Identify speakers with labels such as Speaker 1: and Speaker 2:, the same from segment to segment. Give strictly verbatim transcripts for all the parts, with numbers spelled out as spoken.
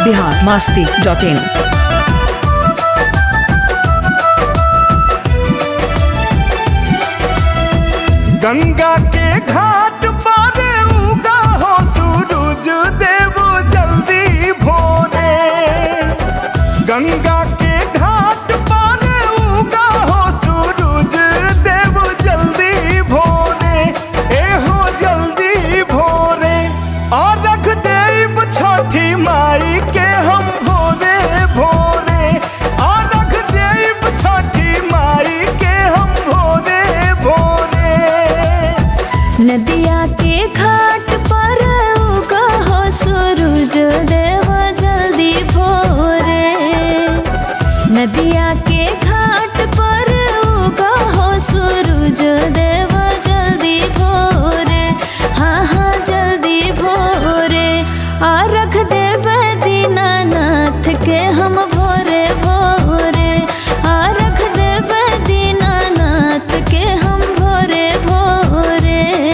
Speaker 1: Bihar Masti dot in.
Speaker 2: Ganga के घाट पर उगा हो सूरज देव जल्दी भोरे। गंगा के घाट पर उगा हो सूरज देव जल्दी भोरे। ए हो जल्दी भोरे और रख देव छठी माई के हम भोरे भोरे। और रख देव छठी माई के हम भोरे भोरे।
Speaker 3: नदिया के घाट पर उगा हो सूरज देव जल्दी भोरे। नदिया के घाट पर उगा हो सूरज देव जल्दी भोरे। हाँ हाँ जल्दी भोरे। आरख देव दीनानाथ के हम भोरे भोरे। आरख देव दीनानाथ के हम भोरे भोरे।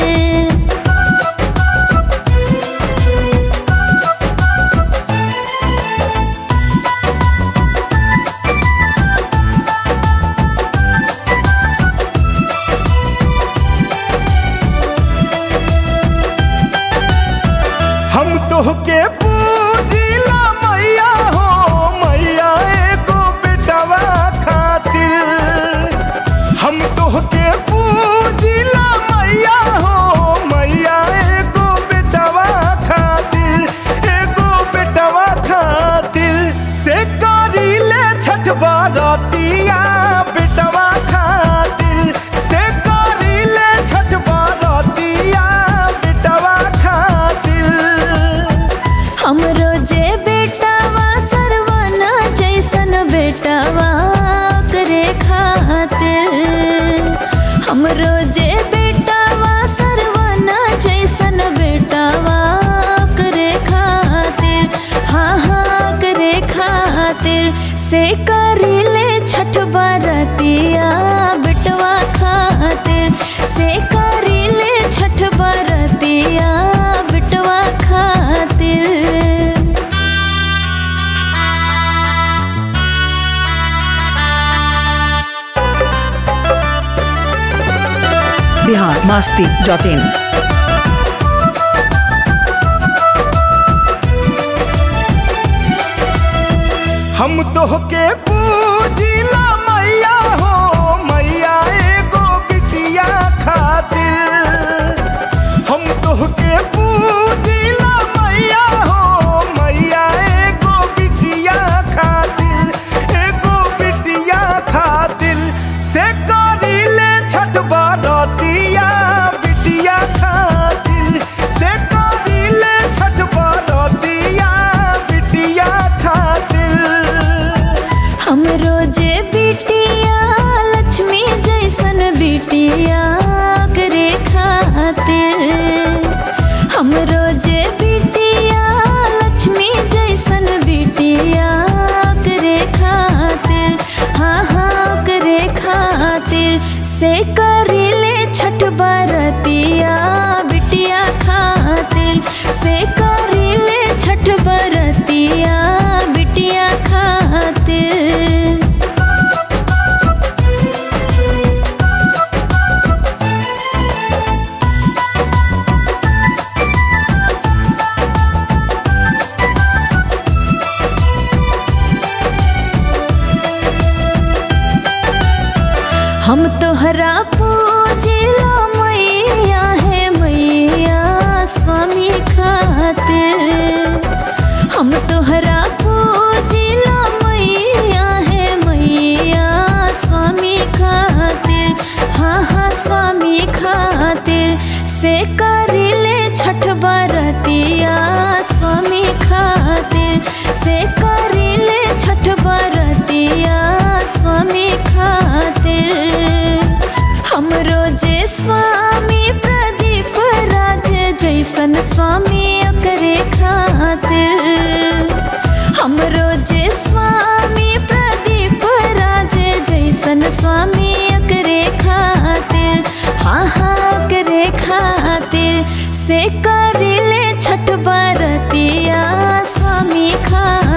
Speaker 2: हम तोहके पूजिला मैया हो मैया एगो बेटवा खातिर। हम तोहके पूजिला मैया हो मैया एगो बेटवा खातिर। एगो बेटवा खातिर से करीले छठ बरतिया बेटवा खातिर। से करीले छठ बरतिया बेटवा खातिर।
Speaker 3: हमरो जे बेटावा सरवना जैसन बेटावा करे खातिर। हमरो जे बेटावा सरवना जैसन बेटावा करे खातिर। हाँ हाँ करे खातिर से करीले छठ बरतिया बेटवा खातिर। से करीले छठ बरतिया बेटवा खातिर।
Speaker 1: Bihar Masti dot in.
Speaker 2: हम तोहके पूजिला मैया हो मैया एगो बिटिया खातिर। हम तोहके पूजिला मैया हो मैया एगो बिटिया खातिर। एगो बिटिया खातिर से करीले छठ बरतिया बिटिया खातिर। से करीले छठ बरतिया बिटिया खातिर।
Speaker 3: हमरो जे बिटिया लक्ष्मी जैसन बिटिया करे खातिर। हमरो जे बिटिया लक्ष्मी जैसन बिटिया करे खातिर। हाँ हाँ करे खातिर से करीले छठ बरतिया बिटिया खातिर। से करीले छठ बरतिया बिटिया खातिर। हम तोहरा पूजिला मैया है मैया स्वामी खातिर। हम तोहरा पूजिला मैया है मैया स्वामी खातिर। हाँ हाँ स्वामी खातिर से करीले छठ बरतिया स्वामी खातिर। से करीले छठ बरतिया स्वामी खातिर। हमरो जे स्वामी प्रदीप राज जैसन स्वामी करे खातिर। हमरो जे स्वामी प्रदीप राज जैसन स्वामी करे खातिर। हाँ हाँ करे खातिर से करीले छठ बरतिया स्वामी खा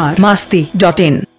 Speaker 1: बिहार मस्ती डॉट इन।